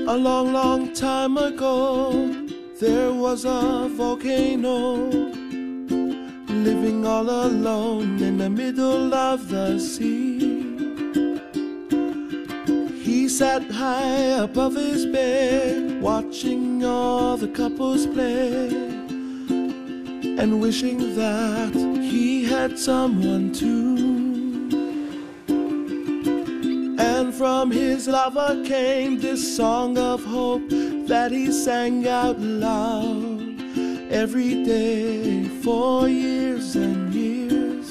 A long, long time ago, there was a volcano living all alone in the middle of the sea. He sat high above his bed, watching all the couples play, and wishing that he had someone too. And from his lover came this song of hope that he sang out loud every day for years and years.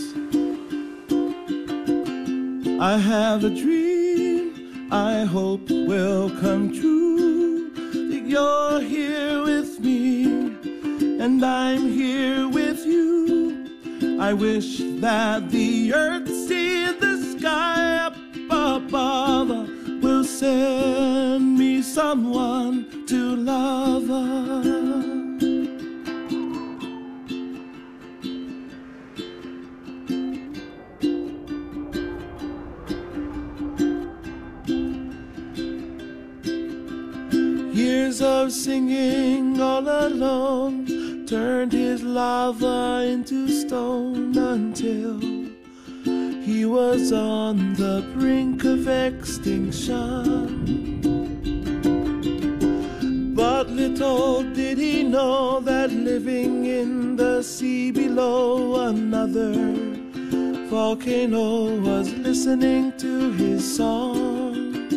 I have a dream I hope will come true, that you're here with me and I'm here with you. I wish that the earth, sea, and the sky up above will send me someone to love. Years of singing all alone turned his lava into stone until he was on the brink of extinction. But little did he know that living in the sea below, another volcano was listening to his song.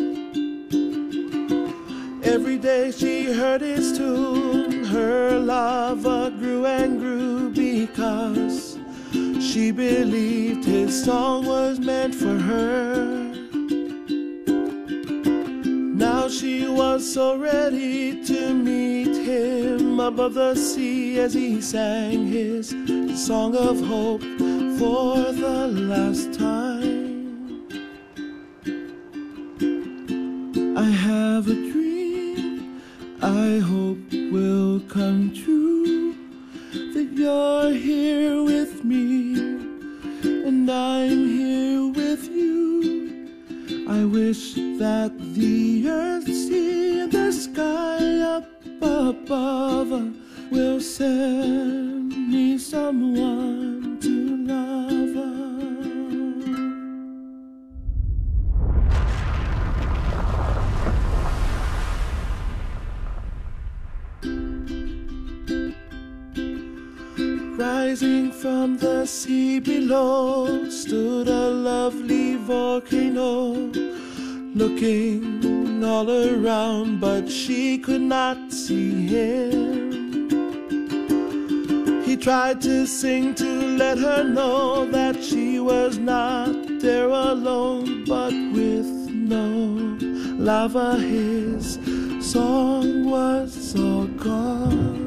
Every day she heard his tune, her lava grew and grew because she believed his song was meant for her. Now she was so ready to meet him above the sea as he sang his song of hope for the last time. I have a dream I hope will come true, that you're here with me and I'm here with you. I wish that the earth, sea, and the sky up above will send me someone to love. Rising from the sea below stood a lovely volcano, looking all around, but she could not see him. He tried to sing to let her know that she was not there alone, but with no lava his song was all gone.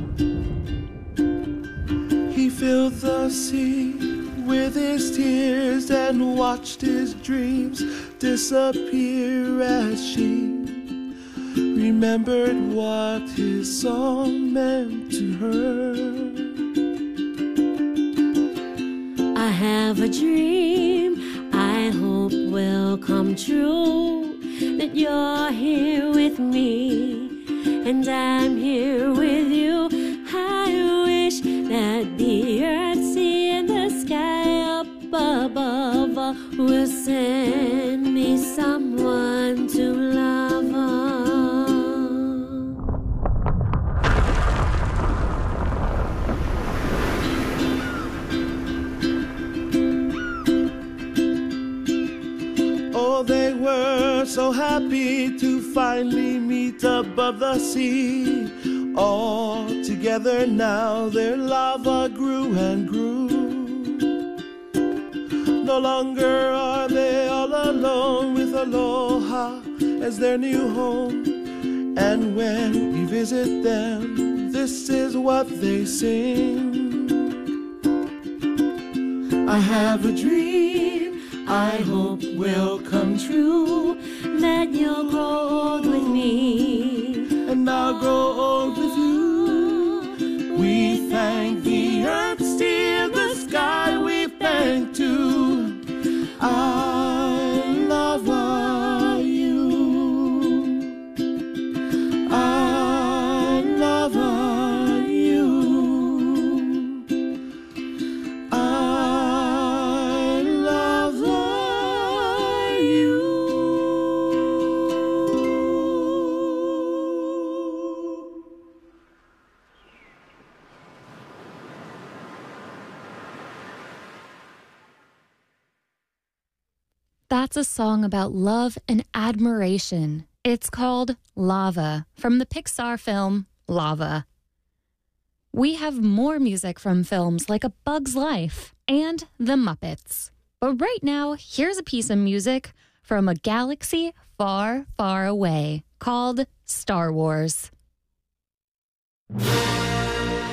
He filled the sea with his tears and watched his dreams disappear as she remembered what his song meant to her. I have a dream I hope will come true, that you're here with me and I'm here with you. I wish that the earth, sea, and the sky up above will send me someone to love. Oh, they were so happy to finally meet above the sea. All together now their lava grew and grew. No longer are they all alone, with Aloha as their new home. And when we visit them, this is what they sing. I have a dream I hope will come true, that you'll grow old with me and I'll grow old with you. We thank the earth, sea, and the sky. We thank too. I love you. That's a song about love and admiration. It's called Lava from the Pixar film Lava. We have more music from films like A Bug's Life and The Muppets. But right now, here's a piece of music from a galaxy far, far away called Star Wars.